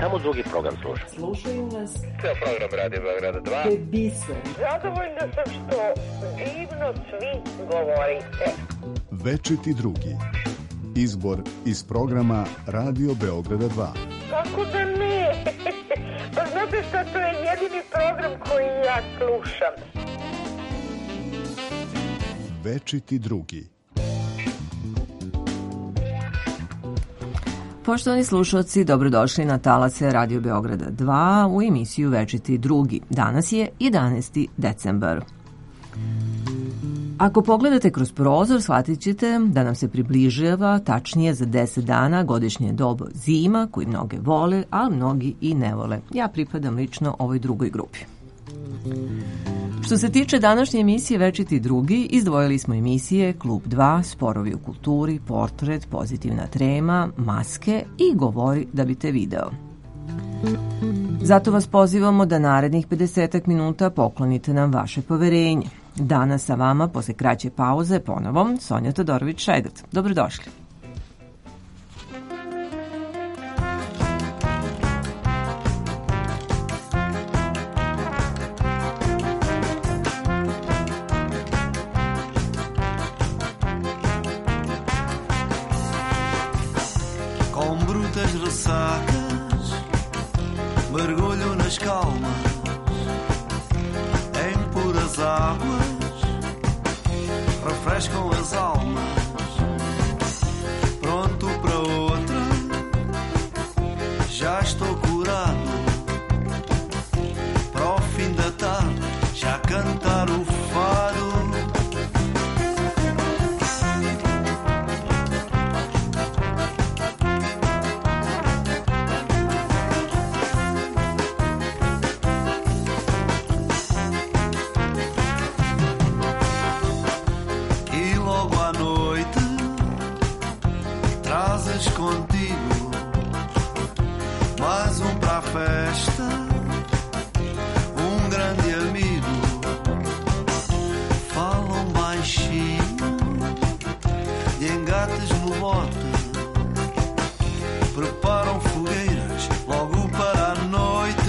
samo drugi program slušam. Slušaju nas. Ceo program Radio Beograda 2. To je biser. Zadovoljna sam što divno svi govorite. Večiti drugi. Izbor iz programa Radio Beograda 2. Kako da ne? Pa znate šta, to je jedini program koji ja slušam. Večiti drugi. Poštovani slušalci, dobrodošli na talase Radio Beograda 2 u emisiju Večiti drugi. Danas je 11. decembar. Ako pogledate kroz prozor, shvatit ćete da nam se približava tačnije za 10 dana godišnje doba zima, koji mnoge vole, a mnogi i ne vole. Ja pripadam lično ovoj drugoj grupi. Što se tiče današnje emisije Večiti drugi, izdvojili smo emisije Klub 2, Sporovi u kulturi, Portret, Pozitivna trema, Maske i Govori da bi te video. Zato vas pozivamo da narednih 50 minuta poklonite nam vaše poverenje. Danas sa vama, posle kraće pauze, ponovom Sonja Todorović-Šegat. Dobrodošli. Mergulho nas calmas, em puras águas, refrescam as almas. Pronto para outra, já estou curado. Para o fim da tarde, já cantar o fado. Contigo, mais para a festa, grande amigo. Falam baixinho e engates no bote, preparam fogueiras logo para a noite.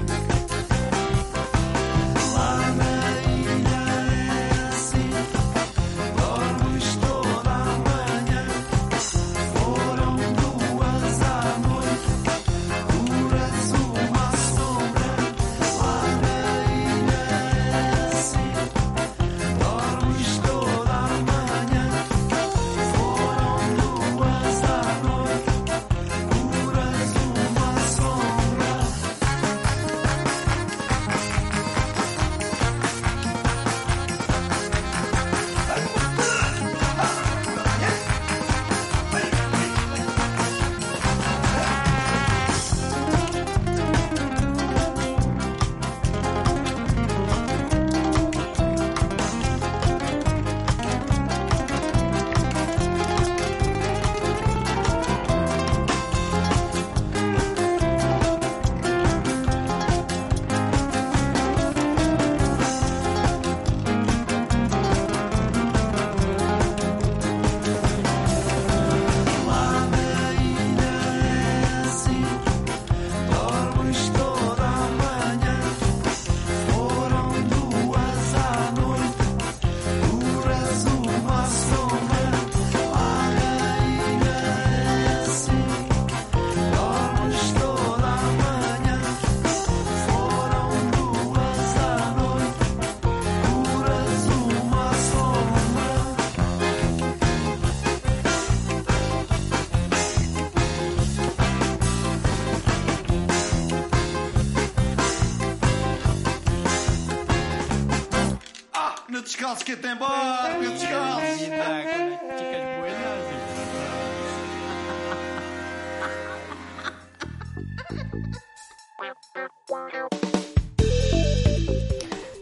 Lá na ilha é assim, dormes toda a manhã. Foram duas à noite, curas uma sombra. Lá na ilha é assim, dormes toda a manhã. Foram duas à noite, curas uma sombra. Meu descalço que tem embora, meu descalço.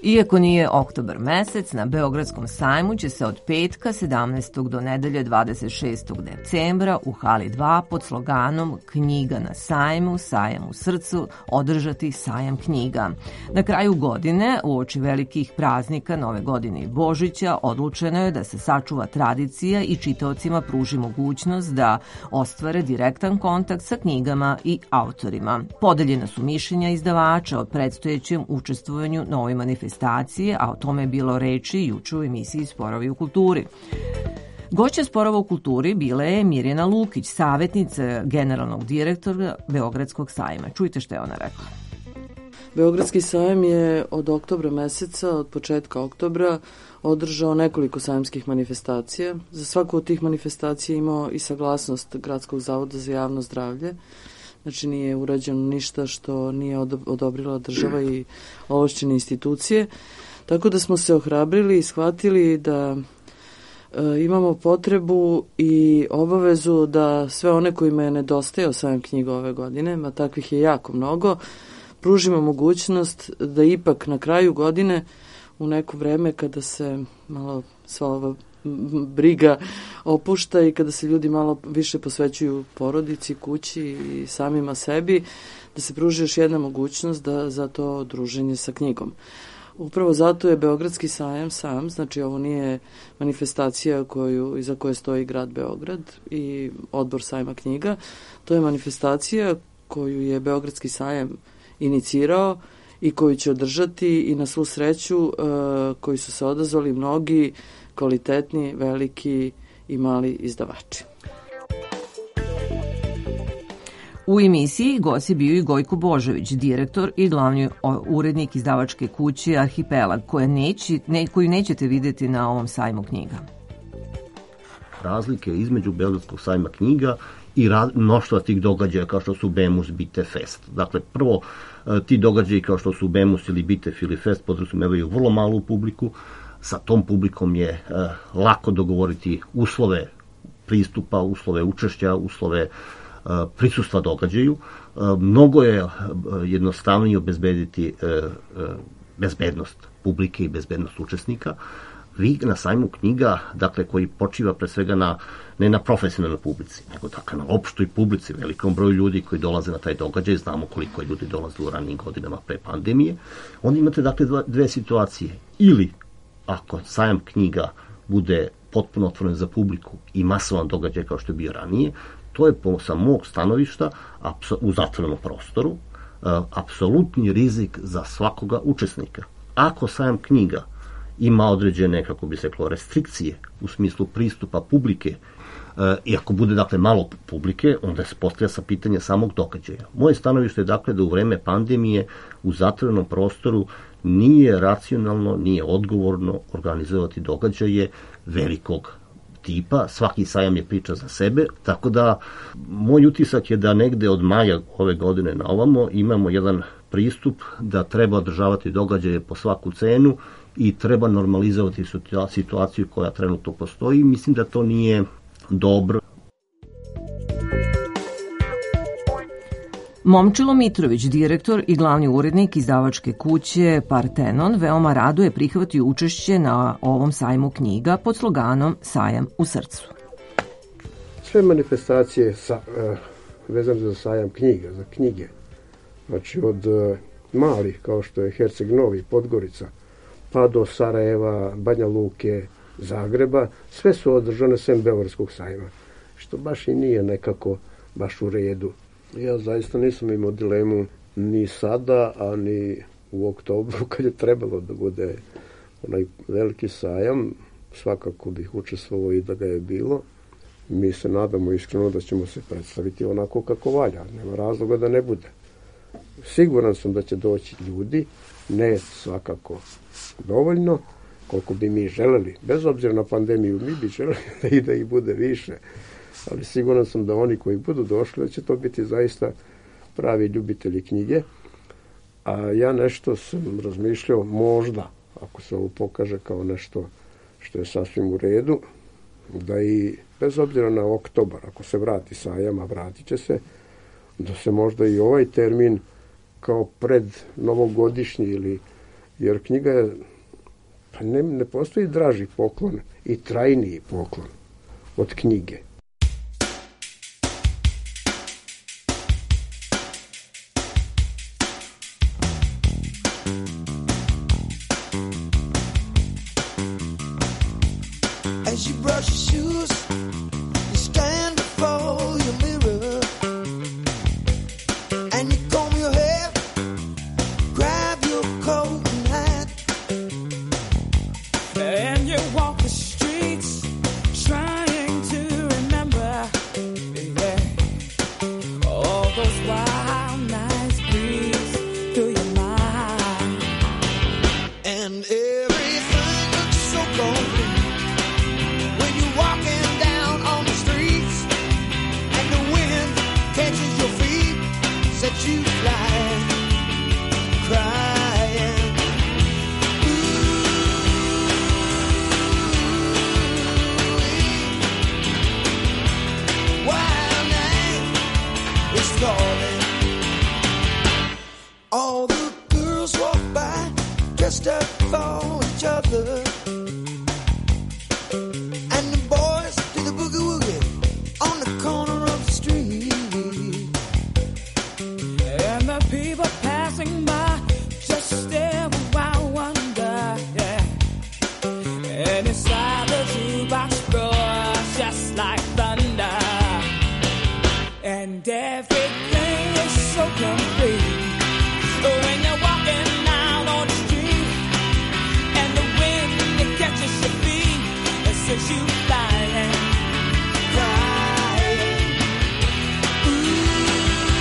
Iako nije oktobar mesec, na Beogradskom sajmu će se od petka 17. do nedelje 26. decembra u hali 2 pod sloganom Knjiga na sajmu, sajam u srcu održati sajam knjiga. Na kraju godine, uoči velikih praznika Nove godine i Božića, odlučeno je da se sačuva tradicija i čitaocima pruži mogućnost da ostvare direktan kontakt sa knjigama i autorima. Podeljena su mišljenja izdavača o predstojećem učestvovanju na ovoj manifestaciji, a o tome je bilo reči juče u emisiji Sporovi u kulturi. Gošća Sporova u kulturi bila je Mirjana Lukić, savjetnica generalnog direktora Beogradskog sajma. Čujte što je ona rekla. Beogradski sajam je od oktobra meseca, od početka oktobra, održao nekoliko sajamskih manifestacija. Za svaku od tih manifestacija imao i saglasnost Gradskog zavoda za javno zdravlje. Znači nije urađeno ništa što nije odobrila država i ovlašćene institucije. Tako da smo se ohrabrili i shvatili da imamo potrebu i obavezu da sve one kojima je nedostajao sajam knjiga ove godine, a takvih je jako mnogo, pružimo mogućnost da ipak na kraju godine, u neko vreme kada se malo sva ova briga opušta i kada se ljudi malo više posvećuju porodici, kući i samima sebi, da se pruži još jedna mogućnost za to druženje sa knjigom. Upravo zato je Beogradski sajam sam, znači ovo nije manifestacija iza koje stoji grad Beograd i odbor sajma knjiga, to je manifestacija koju je Beogradski sajam inicirao i koju će održati i na svu sreću koji su se odazvali mnogi kvalitetni, veliki i mali izdavači. U emisiji gost je bio i Gojko Božović, direktor i glavni urednik izdavačke kuće Arhipelag, koju nećete videti na ovom sajmu knjiga. Razlike između Beogradskog sajma knjiga i mnoštva tih događaja kao što su Bemus, Bite, Fest. Dakle, prvo, ti događaji kao što su Bemus ili Bite ili Fest podrazumevaju vrlo malu publiku. Sa tom publikom je lako dogovoriti uslove pristupa, uslove učešća, uslove prisustva događaju. Mnogo je jednostavnije obezbediti bezbednost publike i bezbednost učesnika. Vi na sajmu knjiga, dakle, koji počiva pre svega ne na profesionalnoj publici, nego dakle na opštoj publici, velikom broju ljudi koji dolaze na taj događaj, znamo koliko je ljudi dolaze u ranijim godinama pre pandemije, onda imate dakle dve situacije. Ili ako sajam knjiga bude potpuno otvoren za publiku i masovan događaj kao što je bio ranije, to je sa mog stanovišta u zatvorenom prostoru apsolutni rizik za svakoga učesnika. Ako sajam knjiga ima određene, kako bi se reklo, restrikcije u smislu pristupa publike, i ako bude dakle malo publike, onda se postavlja sa pitanja samog događaja. Moje stanovište je dakle da u vreme pandemije u zatvorenom prostoru nije racionalno, nije odgovorno organizovati događaje velikog tipa. Svaki sajam je priča za sebe, tako da moj utisak je da negde od maja ove godine na ovamo imamo jedan pristup da treba održavati događaje po svaku cenu i treba normalizovati situaciju koja trenutno postoji. Mislim da to nije dobro. Momčilo Mitrović, direktor i glavni urednik izdavačke kuće Partenon, veoma rado je prihvatio učešće na ovom sajmu knjiga pod sloganom Sajam u srcu. Sve manifestacije vezane za sajam knjiga, za knjige, znači od malih kao što je Herceg Novi, Podgorica, pa do Sarajeva, Banja Luke, Zagreba, sve su održane sem Beogradskog sajma, što baš i nije nekako baš u redu. Ja zaista nisam imao dilemu ni sada, a ni u oktobru kad je trebalo da bude onaj veliki sajam. Svakako bih učestvovao i da ga je bilo. Mi se nadamo iskreno da ćemo se predstaviti onako kako valja. Nema razloga da ne bude. Siguran sam da će doći ljudi, ne svakako dovoljno, koliko bi mi želeli. Bez obzira na pandemiju, mi bi želeli da ih bude više. Ali siguran sam da oni koji budu došli, da će to biti zaista pravi ljubitelji knjige. A ja nešto sam razmišljao, možda, ako se ovo pokaže kao nešto što je sasvim u redu, da i bez obzira na oktobar, ako se vrati sajam, a vratit će se, da se možda i ovaj termin kao pred novogodišnji jer knjiga je, pa ne postoji draži poklon i trajniji poklon od knjige. As you brush your shoes, you stand before your mirror, and you comb your hair, grab your coat and hat, and you walk the streets trying to remember, yeah, all those wild nights breeze through your mind, and everything looks so complete. Walking down on the streets, and the wind catches your feet, sets you flying, crying. Ooh, wild night is calling. All the girls walk by, dressed up for each other. And everything is so complete when you're walking down on the street, and the wind that catches your feet and sends you flying, crying. Ooh,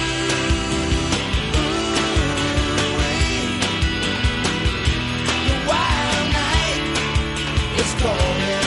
the wild night is calling.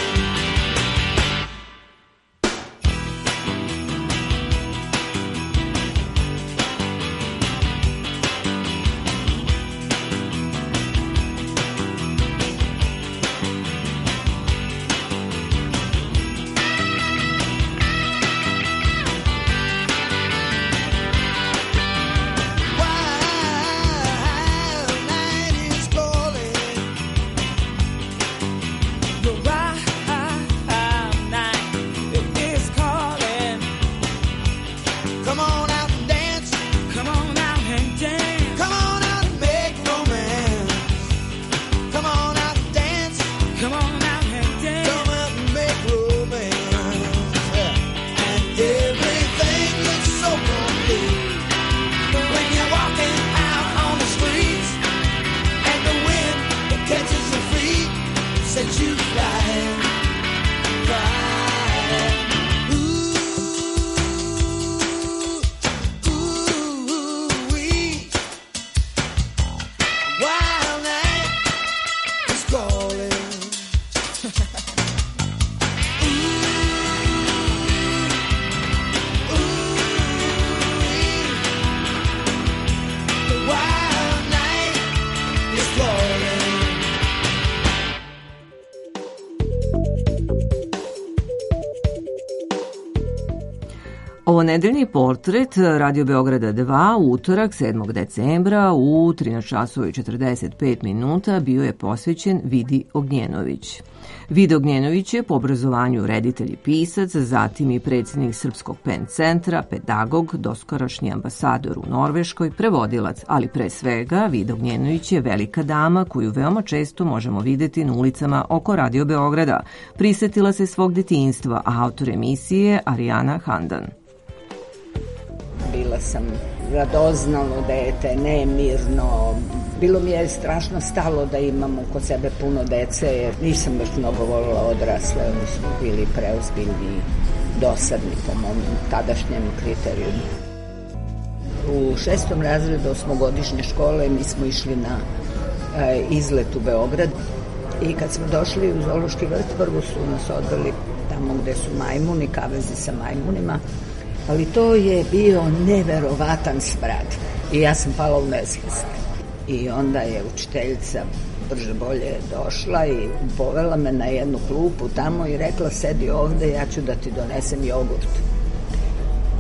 Ovo nedeljni portret Radio Beograda 2 u utorak 7. decembra u 13 časova i 45 minuta bio je posvećen Vidi Ognjenović. Vida Ognjenović je po obrazovanju reditelj i pisac, zatim i predsjednik Srpskog PEN centra, pedagog, doskorašnji ambasador u Norveškoj, prevodilac, ali pre svega Vida Ognjenović je velika dama koju veoma često možemo videti na ulicama oko Radio Beograda. Prisetila se svog detinjstva, a autor emisije Arijana Handan. Bila sam radoznalo dete, nemirno. Bilo mi je strašno stalo da imam kod sebe puno dece, jer nisam baš mnogo volila odrasle, oni su bili preozbiljni, dosadni po mom tadašnjem kriterijumu. U 6. razredu 8-godišnje škole mi smo išli na izlet u Beograd i kad smo došli u zoološki vrt, prvo su nas odveli tamo gde su majmuni, kavezi sa majmunima, ali to je bio neverovatan smrad i ja sam pala u nesvest. I onda je učiteljica brže bolje došla i povela me na jednu klupu tamo i rekla: sedi ovde, ja ću da ti donesem jogurt.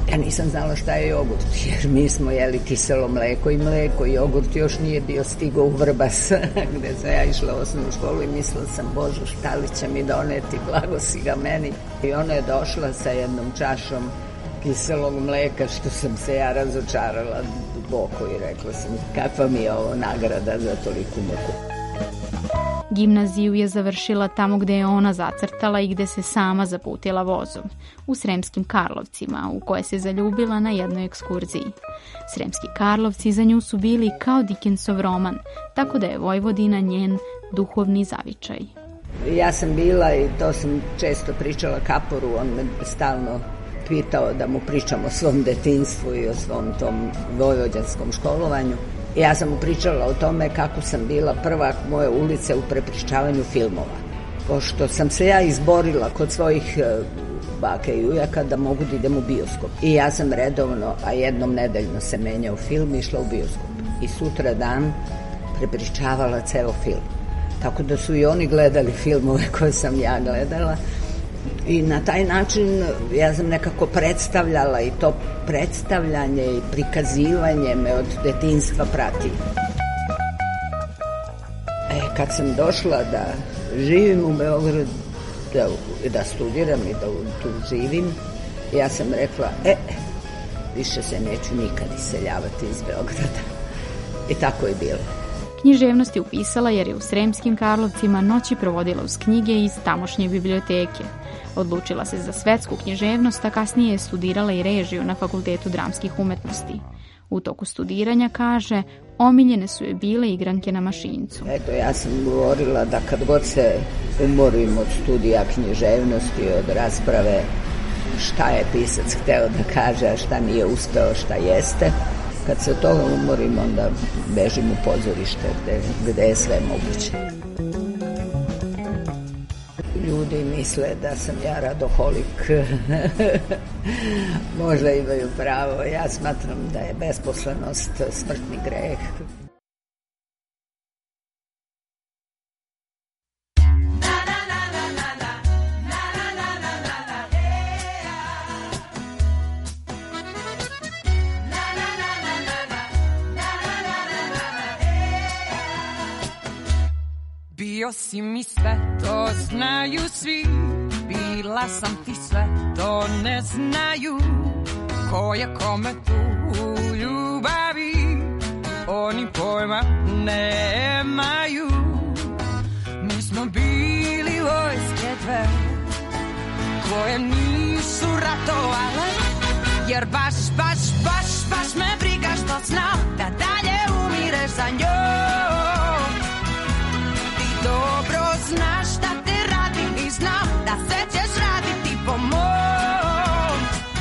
Ja nisam znala šta je jogurt, jer mi smo jeli kiselo mleko i mleko. Jogurt još nije bio stigao u Vrbas, gde sam ja išla u osnovnu školu i mislila sam, Bože, šta li će mi doneti, blagosi ga meni. I ona je došla sa jednom čašom kiselog mleka, što sam se ja razočarala duboko i rekla sam, kakva mi je ovo nagrada za toliku muku. Gimnaziju je završila tamo gde je ona zacrtala i gde se sama zaputila vozom, u Sremskim Karlovcima, u koje se zaljubila na jednoj ekskurziji. Sremski Karlovci za nju su bili kao Dickensov roman, tako da je Vojvodina njen duhovni zavičaj. Ja sam bila, i to sam često pričala Kaporu, on me stalno pitao da mu pričam o svom detinjstvu i o svom tom vojvođanskom školovanju. Ja sam mu pričala o tome kako sam bila prvak moje ulice u prepričavanju filmova. Pošto sam se ja izborila kod svojih bake i ujaka da mogu da idem u bioskop. I ja sam redovno, a jednom nedeljno se menjao film, išla u bioskop. I sutra dan prepričavala ceo film. Tako da su i oni gledali filmove koje sam ja gledala. I na taj način ja sam nekako predstavljala, i to predstavljanje i prikazivanje me od detinjstva prati. Kad sam došla da živim u Beogradu, da studiram i da tu živim, ja sam rekla, više se neću nikad iseljavati iz Beograda. I tako je bilo. Književnost je upisala jer je u Sremskim Karlovcima noći provodila uz knjige iz tamošnje biblioteke. Odlučila se za svetsku književnost, a kasnije je studirala i režiju na Fakultetu dramskih umetnosti. U toku studiranja, kaže, omiljene su joj bile igranke na mašincu. Eto, ja sam govorila da kad god se umorim od studija književnosti, od rasprave šta je pisac hteo da kaže, a šta nije uspeo, šta jeste, kad se od toga umorim, onda bežim u pozorište gde je sve moguće. Ljudi misle da sam ja radoholik. Možda imaju pravo. Ja smatram da je besposlenost smrtni greh. Bio si mi sve, to znaju svi. Bila sam ti sve, to ne znaju. Ko je kome tu ljubavi, oni pojma nemaju. Mi smo bili vojske dve, koje nisu ratovale, jer baš me briga što znam da dalje umireš za njom. Dobro znaš da te radim i znam da se ćeš raditi po mom.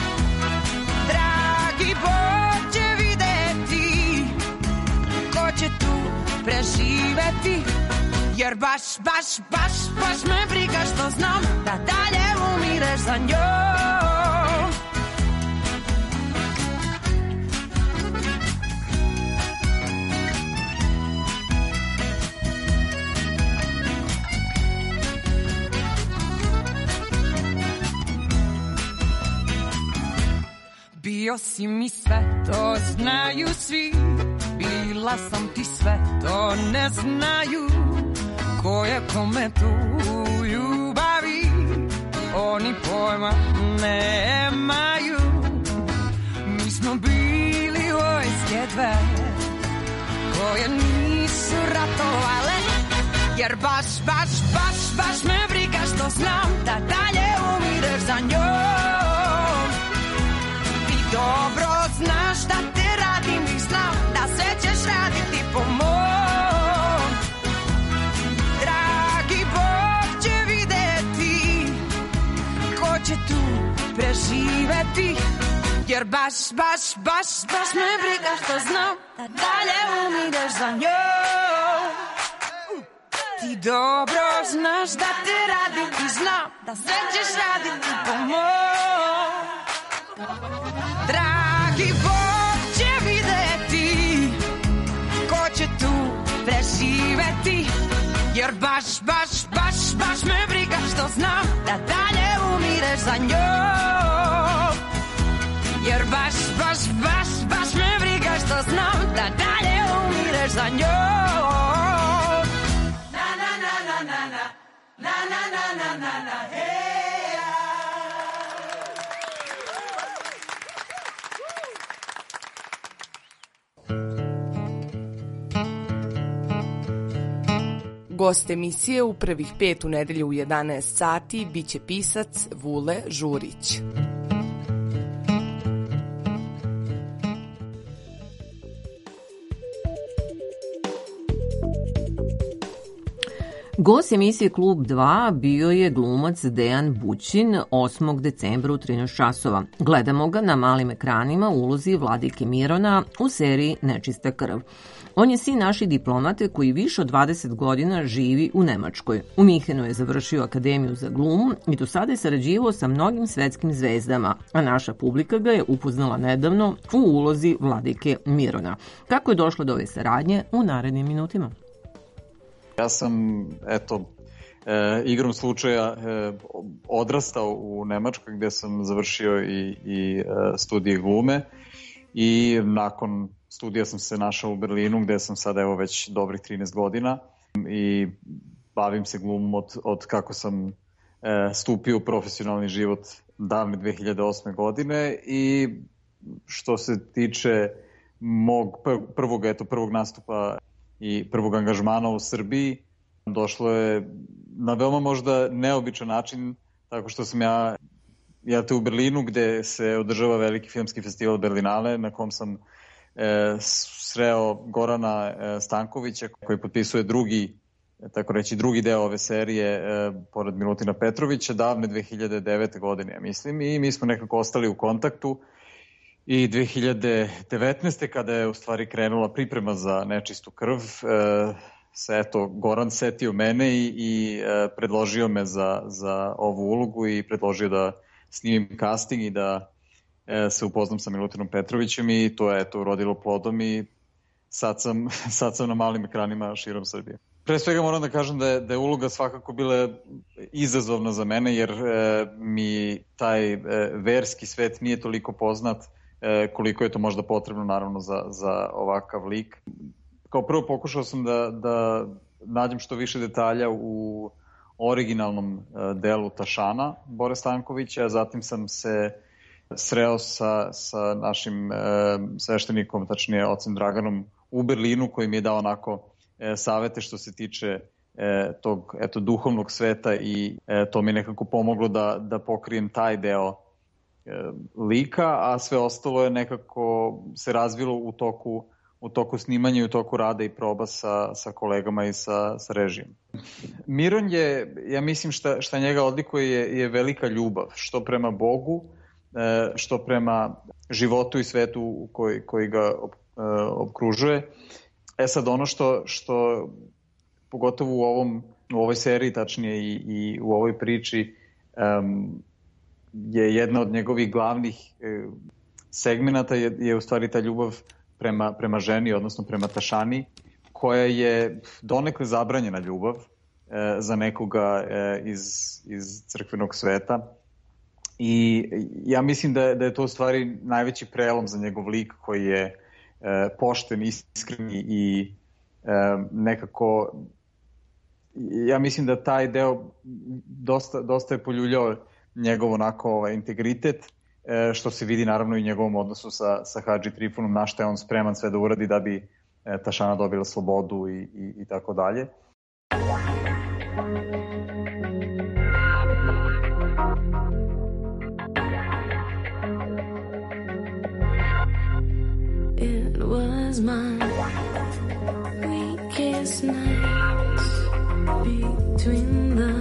Dragi Bog će videti ko će tu preživeti, jer baš me briga što znam da dalje umireš za njom. Bio si mi sve, to znaju svi. Bila sam ti sve, to ne znaju. Ko je kome tu ljubavi, oni pojma nemaju. Mi smo bili vojske dve, koje nisu ratovale, jer baš me briga što znam da dalje umireš za njom. Dobro znaš da te radim i znam da se ćeš raditi po mom. Dragi Bog će videti ko će tu preživeti, jer baš me briga što znam da dalje umireš za njom. Ti dobro znaš da te radim i znam da se ćeš raditi po mom. Dragi Bog će videti ko će tu preživeti, jer baš me briga što znam da dalje umireš za njom. Jer baš me briga što znam da dalje umireš za njom. Na na na na na na na na na na na na hey. Gost emisije u prvih 5 u nedelju u 11 sati biće pisac Vule Žurić. Gost emisije Klub 2 bio je glumac Dejan Bućin 8. decembra u 13 časova. Gledamo ga na malim ekranima u ulozi Vladike Mirona u seriji Nečista krv. On je sin naših diplomate koji više od 20 godina živi u Nemačkoj. U Minhenu je završio akademiju za glumu i do sada je sarađivao sa mnogim svetskim zvezdama, a naša publika ga je upoznala nedavno u ulozi Vladike Mirona. Kako je došlo do ove saradnje u narednim minutima? Ja sam, igrom slučaja odrastao u Nemačkoj gde sam završio i studije glume i nakon studija sam se našao u Berlinu gde sam sada već dobrih 13 godina i bavim se glumom od kako sam stupio u profesionalni život davne 2008. godine i što se tiče mog prvog nastupa i prvog angažmana u Srbiji, došlo je na veoma možda neobičan način, tako što sam ja te u Berlinu gde se održava veliki filmski festival Berlinale, na kom sam sreo Gorana Stankovića koji potpisuje drugi deo ove serije pored Milutina Petrovića davne 2009. godine, ja mislim, i mi smo nekako ostali u kontaktu. I 2019. kada je u stvari krenula priprema za Nečistu krv, se Goran setio mene i predložio me za ovu ulogu i predložio da snimim casting i da se upoznam sa Milutinom Petrovićem i to je urodilo plodom i sad sam na malim ekranima širom Srbije. Pre svega moram da kažem da je uloga svakako bila izazovna za mene jer mi taj verski svet nije toliko poznat koliko je to možda potrebno naravno za ovakav lik. Kao prvo pokušao sam da nađem što više detalja u originalnom delu Tašana Bore Stankovića, zatim sam se sreo sa našim sveštenikom, tačnije ocem Draganom u Berlinu koji mi je dao onako savete što se tiče tog duhovnog sveta i to mi je nekako pomoglo da pokrijem taj deo lika, a sve ostalo je nekako se razvilo u toku snimanja i u toku rada i proba sa kolegama i sa režijom. Miron je, ja mislim šta njega odlikuje je velika ljubav, što prema Bogu, što prema životu i svetu koji ga okružuje. Sad ono što pogotovo u ovoj seriji, tačnije i u ovoj priči, je jedna od njegovih glavnih segmenata je u stvari ta ljubav prema ženi, odnosno prema Tašani, koja je donekle zabranjena ljubav za nekoga iz crkvenog sveta. I ja mislim da je to u stvari najveći prelom za njegov lik koji je pošten, iskren i nekako, ja mislim da taj deo dosta je poljuljao njegov onako integritet, što se vidi naravno i njegovom odnosu sa Hadži Trifunom, na što je on spreman sve da uradi da bi Tašana dobila slobodu i tako dalje. It was my weakest nights between the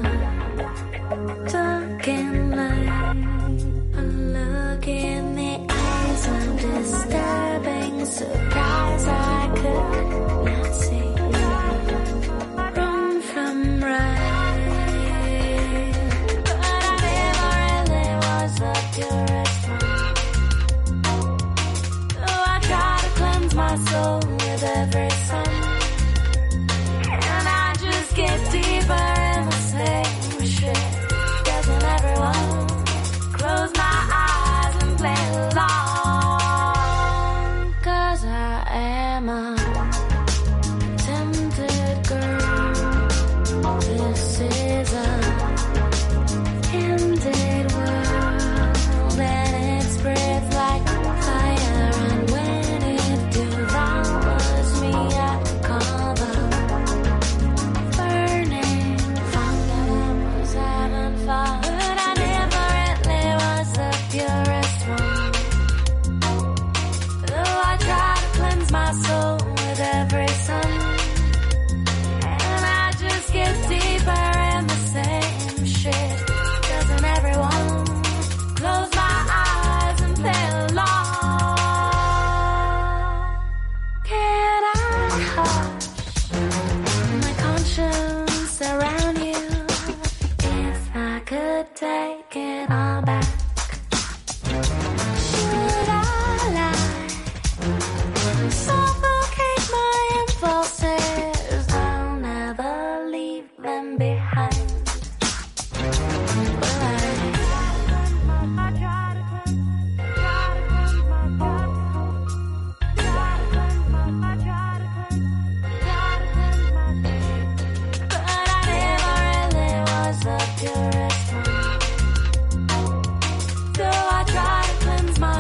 dark and light. A look in the eyes of disturbing surprise I could not see. Wrong from right, but I never really was the purest one. Though I try to cleanse my soul with every sun, and I just get deeper in the state.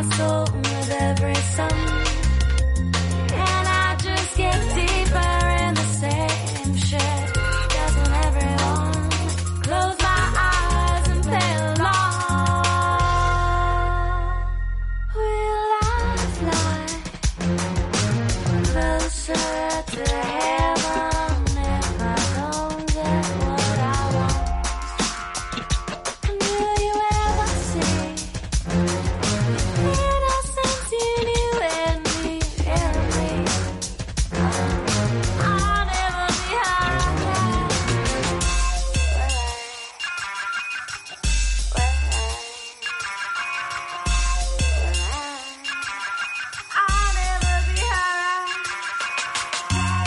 my soul with every sun. And I just get deeper in the same shit. Doesn't everyone close my eyes and play along? Will I fly closer to heaven if I don't get what I want? And will you ever see innocence in you and me, in me? I'll never be high. I'll never be high.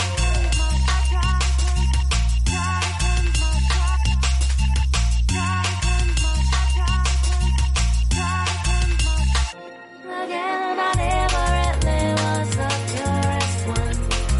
Again, I never really was the purest one.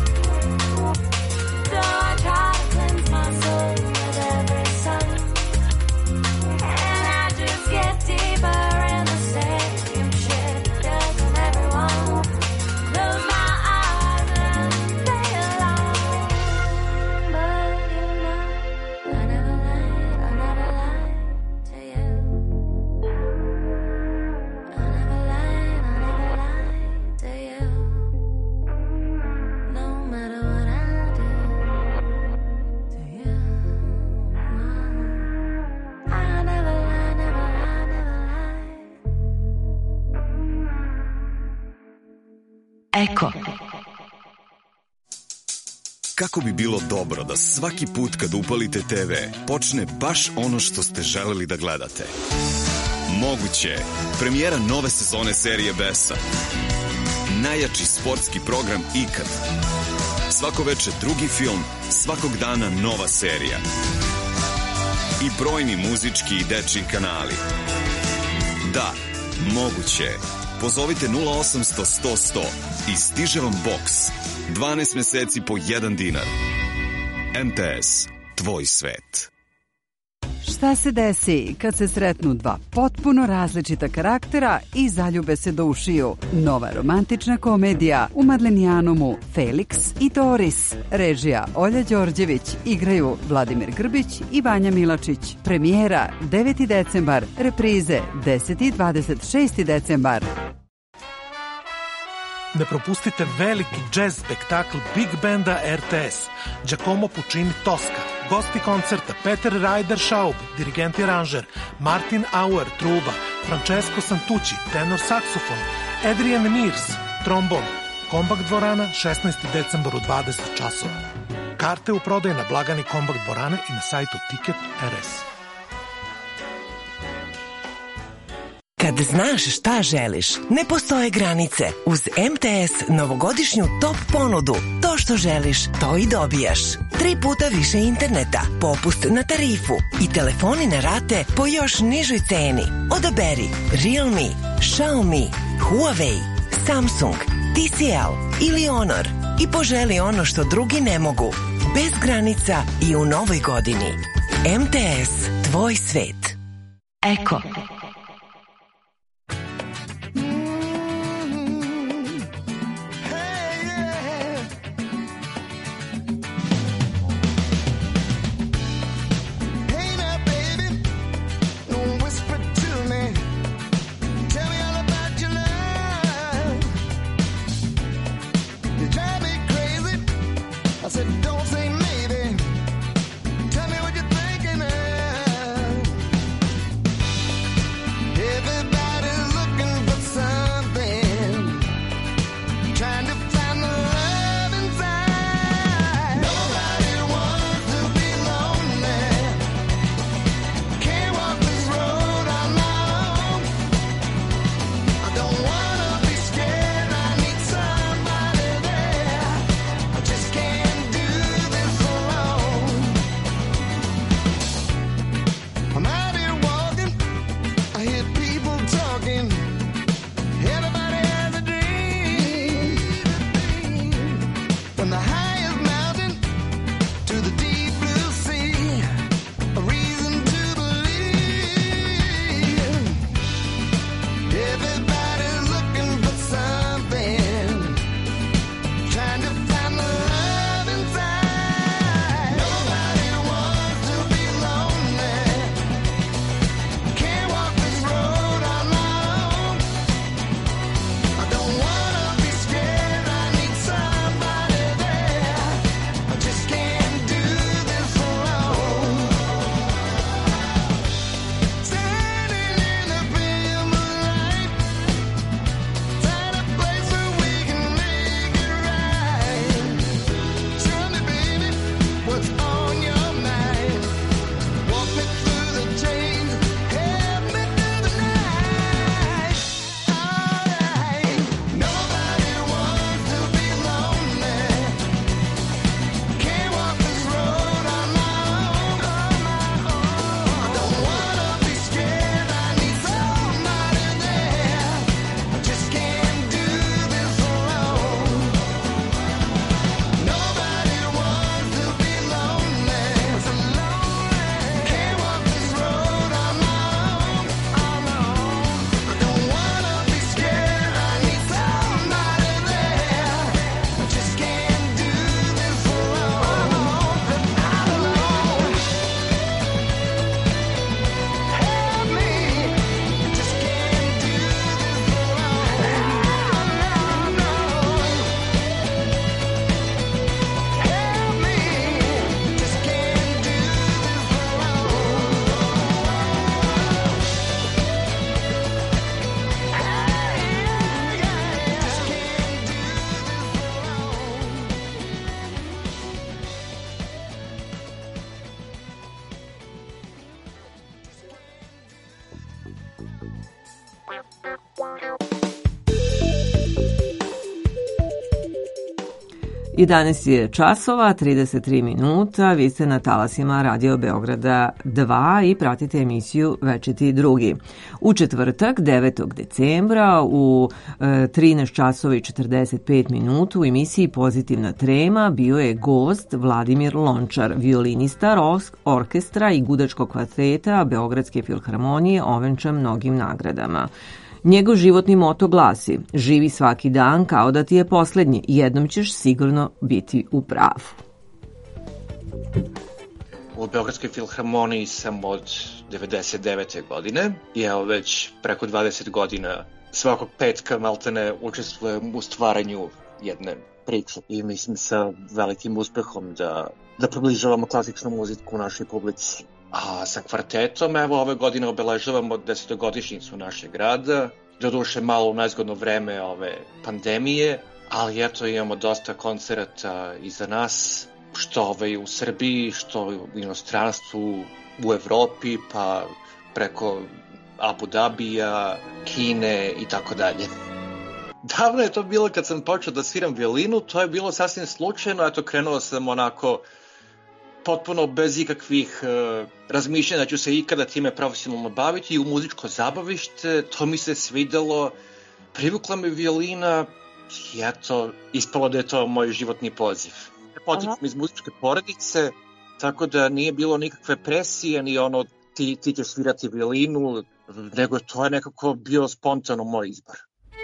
Though I try to cleanse my soul with every sun. And I just get deeper in the same shit. Doesn't everyone close my eyes and play along? But you know, I never lied to you. I never lied to you. No matter what I do to you. I never lie, never lie, never lie. Eko. Kako bi bilo dobro da svaki put kad upalite TV počne baš ono što ste želeli da gledate? Moguće je. Premijera nove sezone serije Besa. Najjači sportski program ikad. Svako veče drugi film, svakog dana nova serija. I brojni muzički i dečiji kanali. Da, moguće je. Pozovite 0800 100 100 i stiže vam boks. 12 meseci po 1 dinar. MTS, tvoj svet. Šta se desi kad se sretnu dva potpuno različita karaktera i zaljube se do ušiju? Nova romantična komedija u Madlenijanumu Felix i Doris. Režija Olja Đorđević. Igraju Vladimir Grbić i Vanja Milačić. Premijera 9. decembar. Reprize 10. i 26. decembar. Ne propustite veliki džez spektakl Big Banda RTS, Giacomo Puccini Tosca, gosti koncerta Peter Ryder Schaub, dirigent i aranžer, Martin Auer, truba, Francesco Santucci, tenor saksofon, Adrian Mears, trombon, Kombakt dvorana, 16. decembar u 20 časova. Karte u prodaji na blagani Kombakt dvorane i na sajtu Ticket.rs. Kad znaš šta želiš, ne postoje granice. Uz MTS novogodišnju top ponudu. To što želiš, to i dobijaš. 3 puta više interneta, popust na tarifu i telefoni na rate po još nižoj ceni. Odaberi Realme, Xiaomi, Huawei, Samsung, TCL ili Honor i poželi ono što drugi ne mogu. Bez granica i u novoj godini. MTS, tvoj svet. Eko. 11 je časova, 33 minuta, vi ste na talasima Radio Beograda 2 i pratite emisiju Večiti drugi. U četvrtak, 9. decembra, u 13 časova i 45 minuta u emisiji Pozitivna trema bio je gost Vladimir Lončar, violinista orkestra i gudačkog kvarteta Beogradske filharmonije, ovenčan mnogim nagradama. Njegov životni moto glasi: živi svaki dan kao da ti je poslednji, jednom ćeš sigurno biti u pravu. U Beogradskoj filharmoniji sam od 99. godine i evo već preko 20 godina svakog petka maltene učestvujem u stvaranju jedne priče i mislim sa velikim uspehom da približavamo klasičnu muziku u našoj publici. A sa kvartetom, evo, ove godine obeležavamo 10-godišnjicu našeg grada, doduše malo u nezgodno vreme ove pandemije, ali eto imamo dosta koncerata iza nas, što u Srbiji, što u inostranstvu, u Evropi, pa preko Abu Dabija, Kine i tako dalje. Davno je to bilo kad sam počeo da sviram violinu, to je bilo sasvim slučajno, eto krenuo sam onako potpuno bez ikakvih razmišljanja da ću se ikada time profesionalno baviti i u muzičko zabavište, to mi se svidelo, privukla me violina i eto, ispalo da je to moj životni poziv. Potičem iz muzičke porodice, tako da nije bilo nikakve presije, ni ono ti ćeš svirati violinu, nego to je nekako bio spontano moj izbor.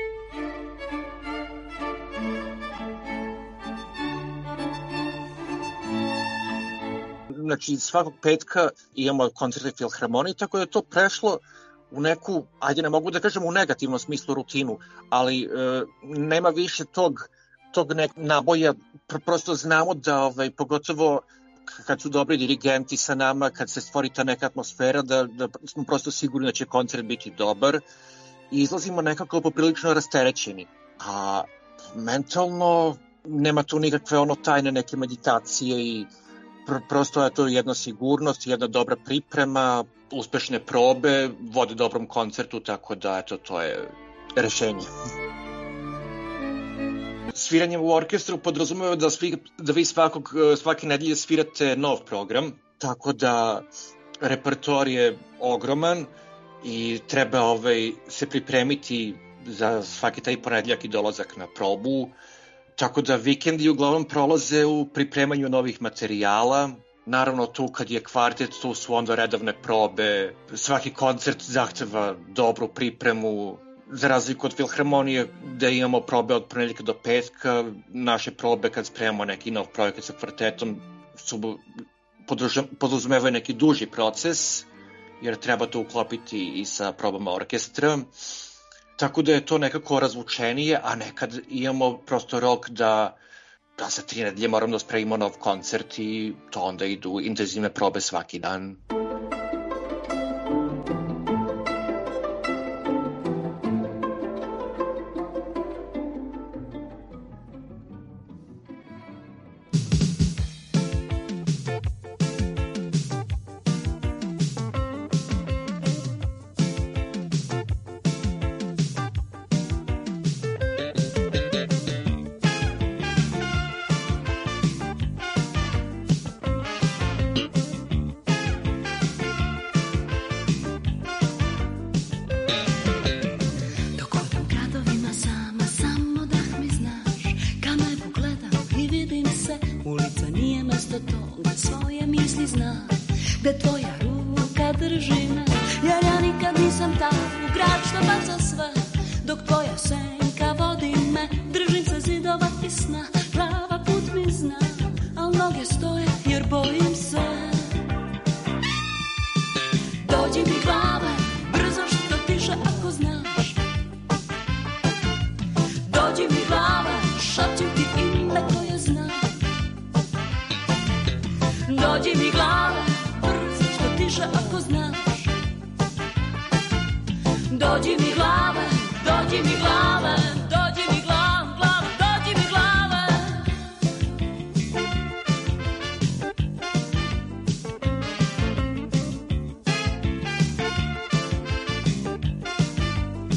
Znači, svakog petka imamo koncerte filharmonije, tako da je to prešlo u neku, ajde ne mogu da kažem u negativnom smislu rutinu, ali nema više tog naboja, prosto znamo da, pogotovo kad su dobri dirigenti sa nama, kad se stvori ta neka atmosfera, da smo prosto sigurni da će koncert biti dobar i izlazimo nekako poprilično rasterećeni. A mentalno nema tu nikakve tajne neke meditacije i prosto je to jedna sigurnost, jedna dobra priprema, uspešne probe, vode dobrom koncertu, tako da eto, to je rešenje. Sviranje u orkestru podrazumeva da vi svake nedelje svirate nov program, tako da repertoar je ogroman i treba se pripremiti za svaki taj ponedeljak i dolazak na probu. Tako da vikendi uglavnom prolaze u pripremanju novih materijala. Naravno tu kad je kvartet, tu su onda redovne probe. Svaki koncert zahteva dobru pripremu. Za razliku od filharmonije gde imamo probe od ponedeljka do petka, naše probe kad spremamo neki nov projekat sa kvartetom podrazumevaju neki duži proces, jer treba to uklopiti i sa probama orkestra. Tako da je to nekako razvučenije, a nekad imamo prosto rok da za 3 nedelje moramo da spremimo nov koncert i to onda idu intenzivne probe svaki dan.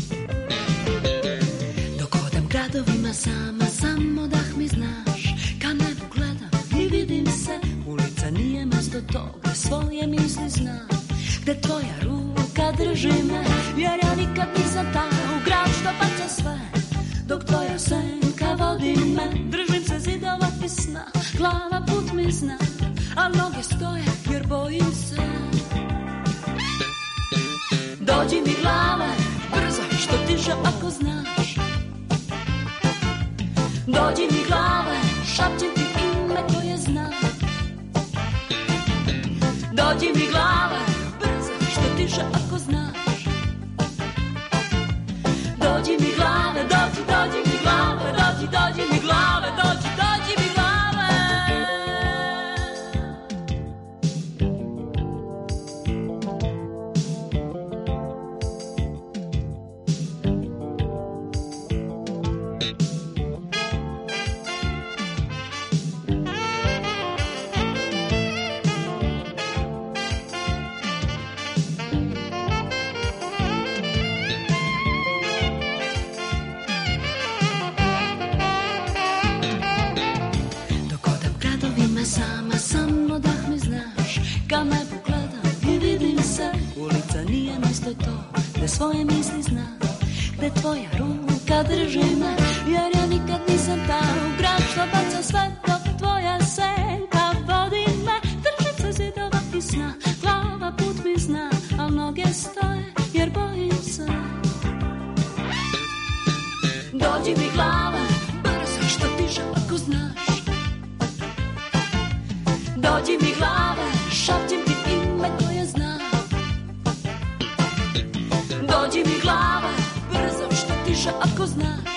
Gradovima sama, samo dah mi znaš, gde tvoja ruka drži me, jer ja nikad nisam ta u grad što baca sve, dok tvoja senka vodi me. Držim se zidova i sna, glava put mi zna, a noge stoje jer bojim se. Dođi mi glave, brzo, što tiše ako znaš. Dođi mi glave, šapćem ti ime koje znam. Dođi mi glave, brzo, što tiše ako znaš. Dođi mi glave, dođi mi glave, dođi mi glave, dođi mi glave. Sama sam, odah mi znaš, kad me pogledam i vidim se. Ulica nije mesto to, gde svoje misli znam, gde tvoja ruka drži me, jer ja nikad nisam ta u grad što baca sve, dok tvoja senka vodi me. Držim se zidova i sna, glava put mi zna, al noge stoje jer bojim se. Dođi mi glava, brzo, što tiše ako znaš. Dođi mi glave, šapćem ti ime koje znam. Dođi mi glave, brzo, što tiše ako znaš.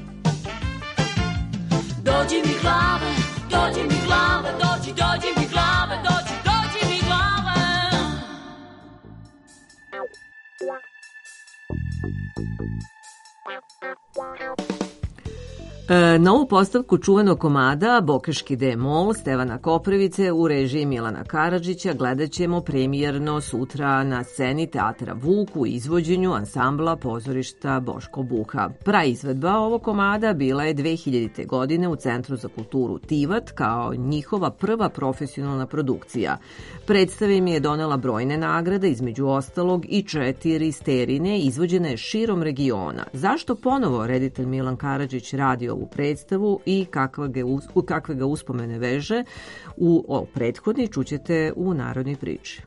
Dođi mi glave, dođi mi glave, dođi mi glave, dođi mi glave. Novu postavku čuvenog komada Bokeški D-mol Stevana Koprivice u režiji Milana Karadžića gledat ćemo premijerno sutra na sceni Teatra Vuk u izvođenju ansambla pozorišta Boško Buha. Praizvedba ovog komada bila je 2000. godine u Centru za kulturu Tivat kao njihova prva profesionalna produkcija. Predstava im je donela brojne nagrade, između ostalog i 4 sterine, izvođena je širom regiona. Zašto ponovo reditelj Milan Karadžić radi ovu predstavu i kakve ga uspomene veže u prethodni čućete u Narodnoj priči.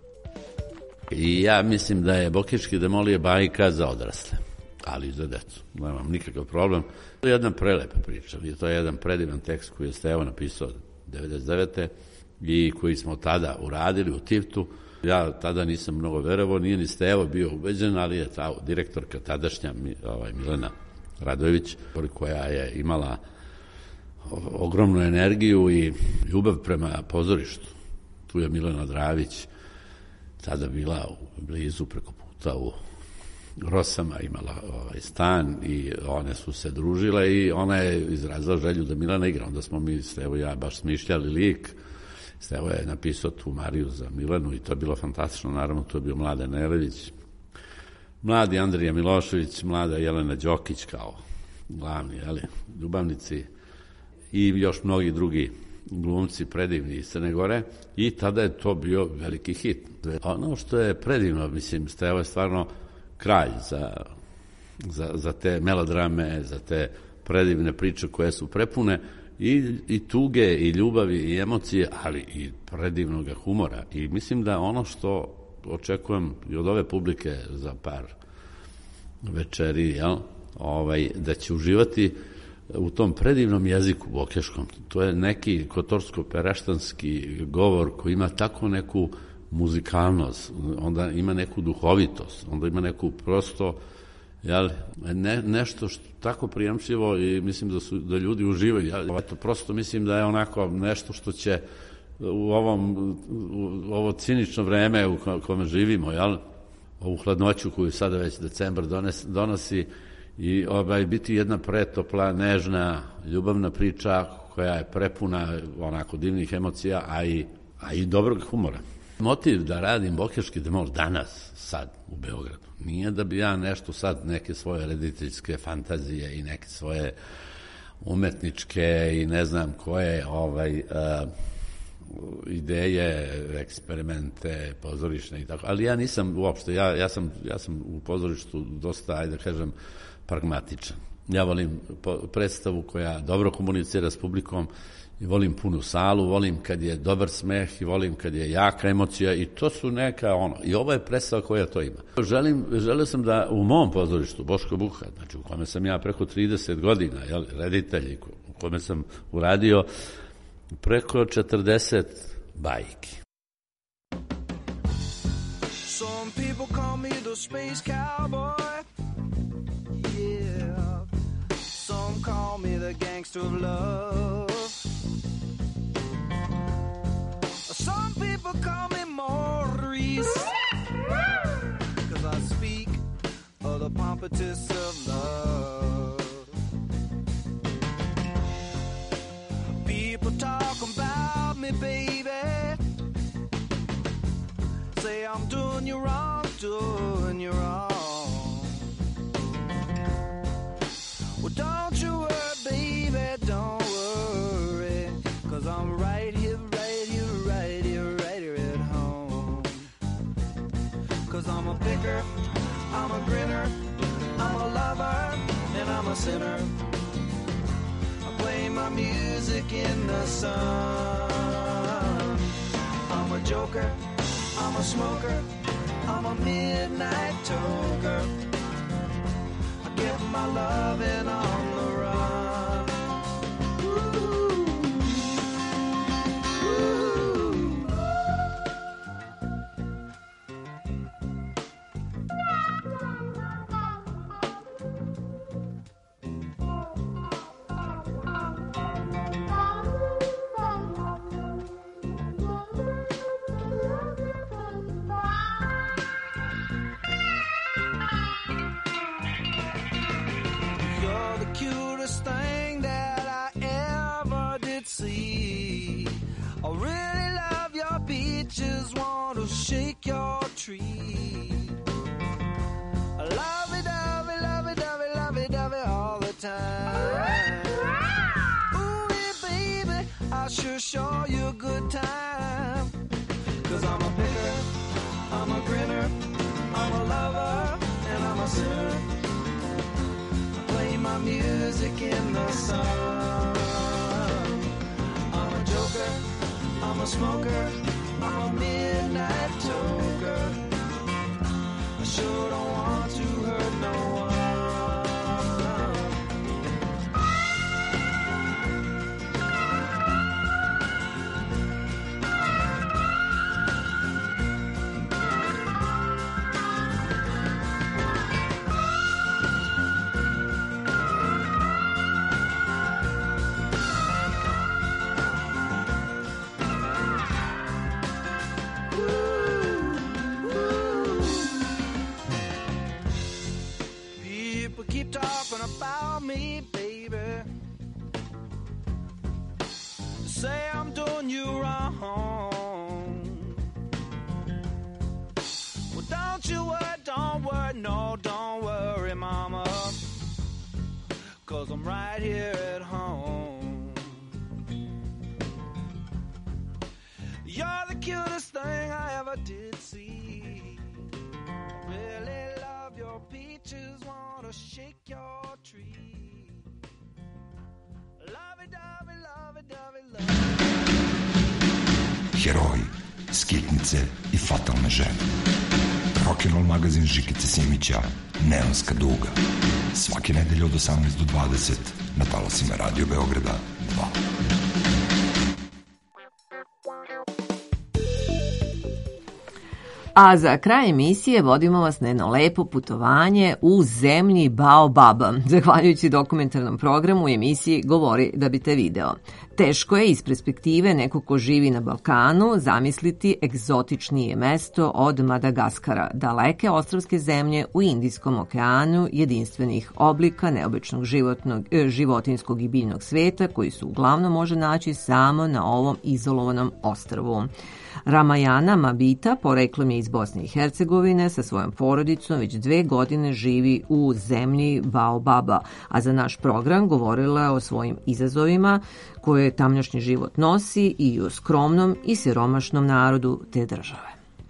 I ja mislim da je Bokeški D-mol je bajka za odrasle, ali i za decu. Nemam nikakav problem. To je jedna prelepa priča. To je jedan predivan tekst koji je Stevo napisao 99. i koji smo tada uradili u Tivtu. Ja tada nisam mnogo verovao, nije ni Stevo bio ubeđen, ali je ta direktorka tadašnja Milena Radojević, koja je imala ogromnu energiju i ljubav prema pozorištu. Tu je Milena Dravić tada bila blizu preko puta u Rosama, imala stan i one su se družile i ona je izrazila želju da Milana igra. Onda smo mi, Stevo i ja, baš smišljali lik. Stevo je napisao tu Mariju za Milanu i to je bilo fantastično. Naravno, tu je bio Mladen Nelević, mladi Andrija Milošević, mlada Jelena Đokić kao glavni ljubavnici i još mnogi drugi glumci predivni iz Crne Gore i tada je to bio veliki hit. Ono što je predivno, mislim, Stevo je stvarno kralj za te melodrame, za te predivne priče koje su prepune i tuge, i ljubavi, i emocije, ali i predivnog humora. I mislim da ono što očekujem i od ove publike za par večeri, da će uživati u tom predivnom jeziku bokeškom. To je neki kotorsko-pereštanski govor koji ima tako neku muzikalnost, onda ima neku duhovitost, onda ima neku prosto nešto što tako prijemčivo i mislim da ljudi uživaju. Prosto mislim da je onako nešto što će u ovo cinično vreme u kome živimo, ovu hladnoću koju sada već decembar donosi i biti jedna pretopla, nežna, ljubavna priča koja je prepuna onako divnih emocija, a i dobrog humora. Motiv da radim Bokeški D-mol danas, sad, u Beogradu, nije da bi ja nešto sad, neke svoje rediteljske fantazije i neke svoje umetničke i ne znam koje ideje, eksperimente, pozorišne i tako, ali ja nisam uopšte, ja sam u pozorištu dosta, ajde da kažem, pragmatičan. Ja volim predstavu koja dobro komunicira s publikom i volim punu salu, volim kad je dobar smeh i volim kad je jaka emocija i to su neka i ovo je predstava koja to ima. Želeo sam da u mom pozorištu Boško Buha, znači u kome sam ja preko 30 godina, reditelj, u kome sam uradio preko 40 bajki. Some people call me the space cowboy. Yeah. Some call me the gangster of love. Some people call me Maurice, 'cause I speak of the pompatus of love. People talk about me, baby, say I'm doing you wrong, doing you wrong. Well, don't you worry, baby, don't worry, 'cause I'm right here, right here, right here, right here at home. 'Cause I'm a picker, I'm a grinner, I'm a lover, and I'm a sinner. I play my music in the sun. I'm a joker, I'm a smoker, I'm a midnight toker. I get my loving on the run. You're the cutest thing that I ever did see. I really love your beaches, want to shake your tree. I lovey-dovey, lovey-dovey, lovey-dovey all the time. Ooh, yeah, baby, I'll sure show you a good time. 'Cause I'm a picker, I'm a grinner, I'm a lover, and I'm a sinner. Play my music in the sun. I'm a joker, I'm a smoker, I'm a midnight toker. I sure don't want to hurt no one. People keep talking about me, baby. Say I'm doing you wrong. Well, don't you worry, no, don't worry, mama. 'Cause I'm right here at home. You're the cutest thing I ever did see. Really love your peaches, wanna shake your tree. Lovey-dovey, lovey-dovey, Heroji, skitnice i fatalne žene. Rock'n'roll magazin Žikice Simića, Neonska duga. Svake nedelje od 18 do 20 na talasima Radio Beograda 2. A za kraj emisije vodimo vas na jedno lepo putovanje u zemlji Baobaba. Zahvaljujući dokumentarnom programu u emisiji Govori da bi te video. Teško je iz perspektive nekog ko živi na Balkanu zamisliti egzotičnije mesto od Madagaskara, daleke ostrvske zemlje u Indijskom okeanu, jedinstvenih oblika neobičnog životinjskog i biljnog sveta koji se uglavnom može naći samo na ovom izolovanom ostrvu. Ramayana Mabita poreklom je iz Bosne i Hercegovine sa svojom porodicom već 2 godine živi u zemlji Baobaba, a za naš program govorila je o svojim izazovima koje tamljašnji život nosi i o skromnom i siromašnom narodu te države.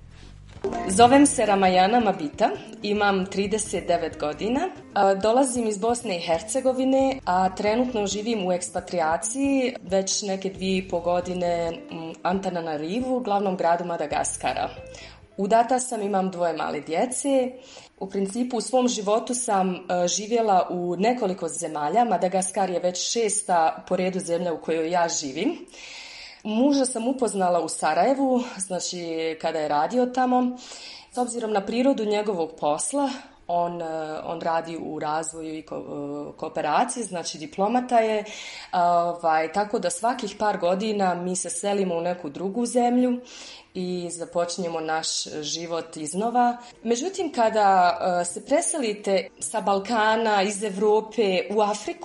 Zovem se Ramajana Mabita, imam 39 godina, dolazim iz Bosne i Hercegovine, a trenutno živim u ekspatriaciji već neke 2,5 godine u Antananarivu, glavnom gradu Madagaskara. Udata sam, imam 2 male djece. U principu u svom životu sam živjela u nekoliko zemalja. Madagaskar je već 6. po redu zemlja u kojoj ja živim. Muža sam upoznala u Sarajevu, znači kada je radio tamo. S obzirom na prirodu njegovog posla, on radi u razvoju i kooperaciji, znači diplomata je, tako da svakih par godina mi se selimo u neku drugu zemlju i započinjemo naš život iznova. Međutim, kada se preselite sa Balkana, iz Evrope u Afriku,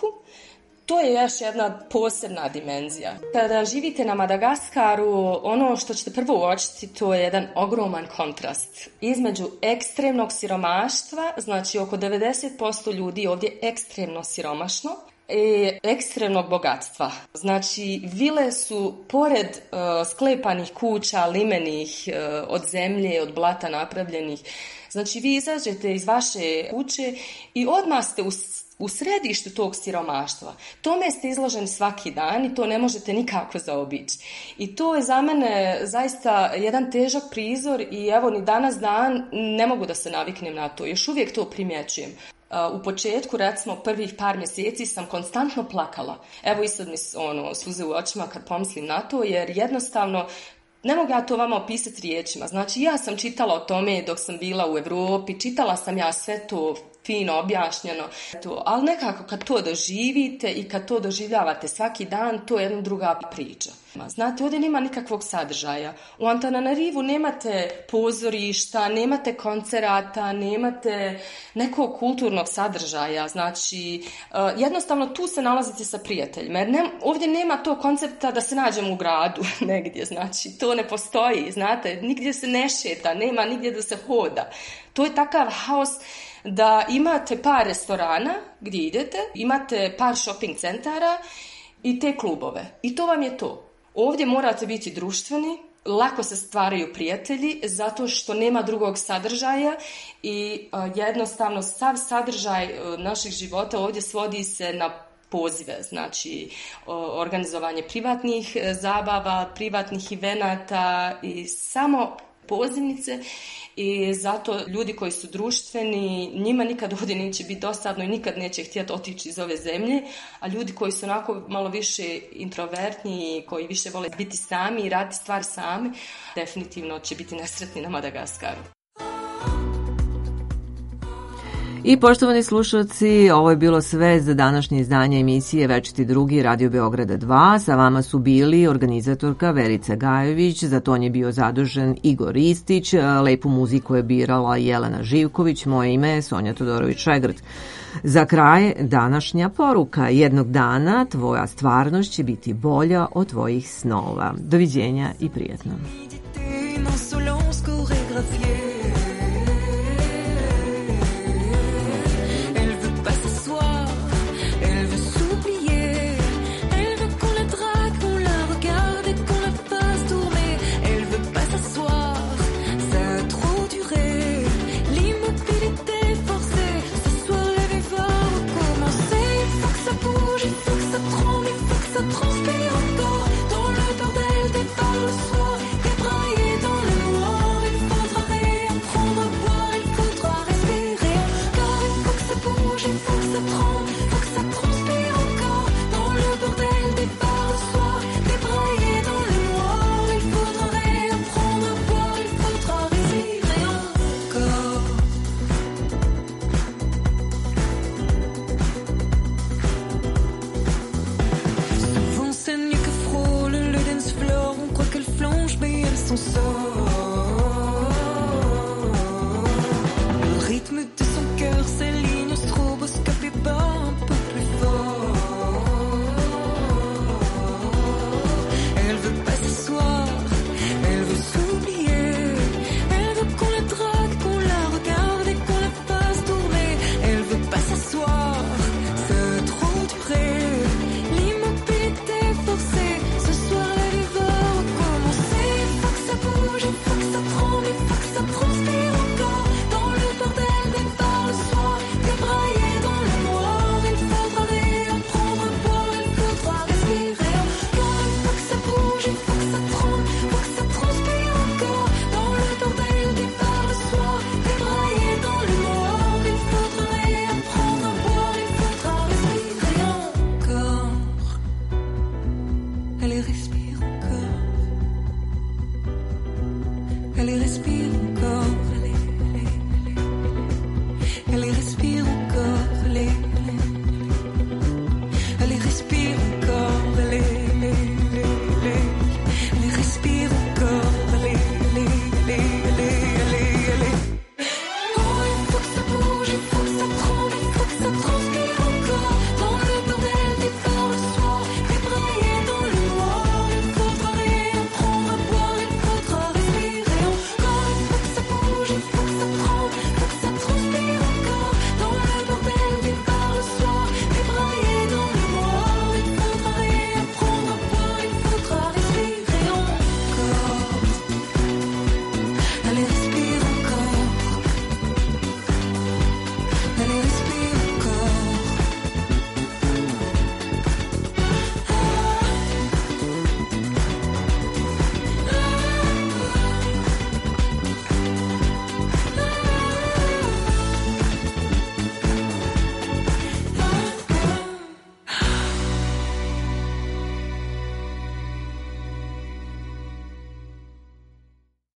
to je još jedna posebna dimenzija. Kada živite na Madagaskaru, ono što ćete prvo uočiti, to je jedan ogroman kontrast između ekstremnog siromaštva, znači oko 90% ljudi ovdje je ekstremno siromašno, i ekstremnog bogatstva. Znači, vile su pored sklepanih kuća, limenih, od zemlje, od blata napravljenih. Znači, vi izađete iz vaše kuće i odmah ste u središtu tog siromaštva. Tome ste izloženi svaki dan i to ne možete nikako zaobići. I to je za mene zaista jedan težak prizor i evo ni danas dan ne mogu da se naviknem na to. Još uvijek to primjećujem. U početku, recimo, prvih par mjeseci sam konstantno plakala. Evo i sad mi suze u očima kad pomislim na to, jer jednostavno ne mogu ja to vama opisati riječima. Znači, ja sam čitala o tome dok sam bila u Europi, čitala sam ja sve to fino objašnjeno, ali nekako kad to doživite i kad to doživljavate svaki dan, to je jedna druga priča. Znate, ovdje nema nikakvog sadržaja. U Antananarivu nemate pozorišta, nemate koncerata, nemate nekog kulturnog sadržaja. Znači, jednostavno tu se nalazite sa prijateljima. Jer ovdje nema tog koncepta da se nađemo u gradu negdje. Znači, to ne postoji. Znate, nigdje se ne šeta, nema nigdje da se hoda. To je takav haos da imate par restorana gdje idete, imate par shopping centara i te klubove. I to vam je to. Ovdje morate biti društveni, lako se stvaraju prijatelji zato što nema drugog sadržaja i jednostavno sav sadržaj naših života ovdje svodi se na pozive, znači organizovanje privatnih zabava, privatnih evenata i samo pozivnice. I zato ljudi koji su društveni, njima nikad ovdje neće biti dosadno i nikad neće htjeti otići iz ove zemlje, a ljudi koji su onako malo više introvertni i koji više vole biti sami i raditi stvar sami, definitivno će biti nesretni na Madagaskaru. I poštovani slušalci, ovo je bilo sve za današnje izdanje emisije Večiti drugi Radio Beograda 2. Sa vama su bili organizatorka Verica Gajović, za ton je bio zadužen Igor Istić, lepu muziku je birala Jelena Živković, moje ime je Sonja Todorović-Šegrt. Za kraj današnja poruka: jednog dana tvoja stvarnost će biti bolja od tvojih snova. Doviđenja i prijatno. Son sort.